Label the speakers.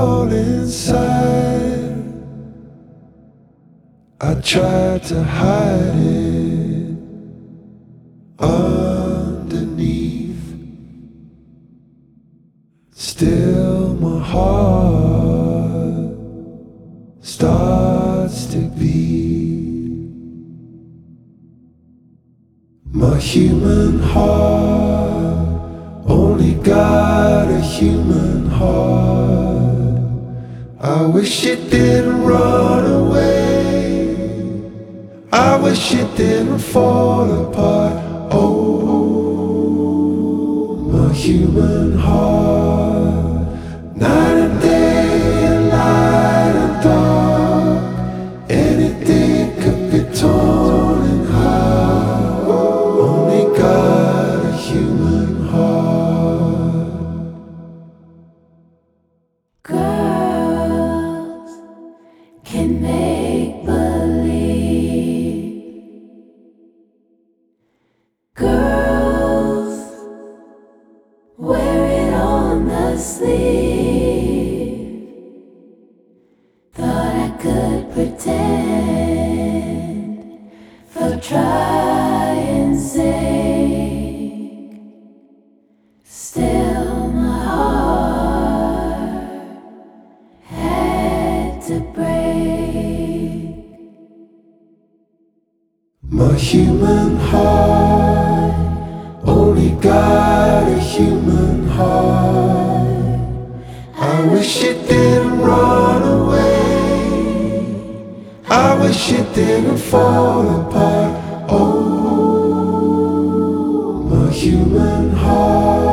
Speaker 1: all inside. I tried to hide it underneath. Still my heart starts to beat. My human heart only got a human heart. I wish it didn't run away. I wish it didn't fall apart. Oh, my human heart. Night and day and light and dark. Anything could be torn in half. Only got a human heart.
Speaker 2: Girls can make believe. Girls wear it on the sleeve. Thought I could pretend for trying sake. Still my heart had to break.
Speaker 1: My human heart only got a human heart. I wish it didn't run away. I wish it didn't fall apart. Oh, my human heart.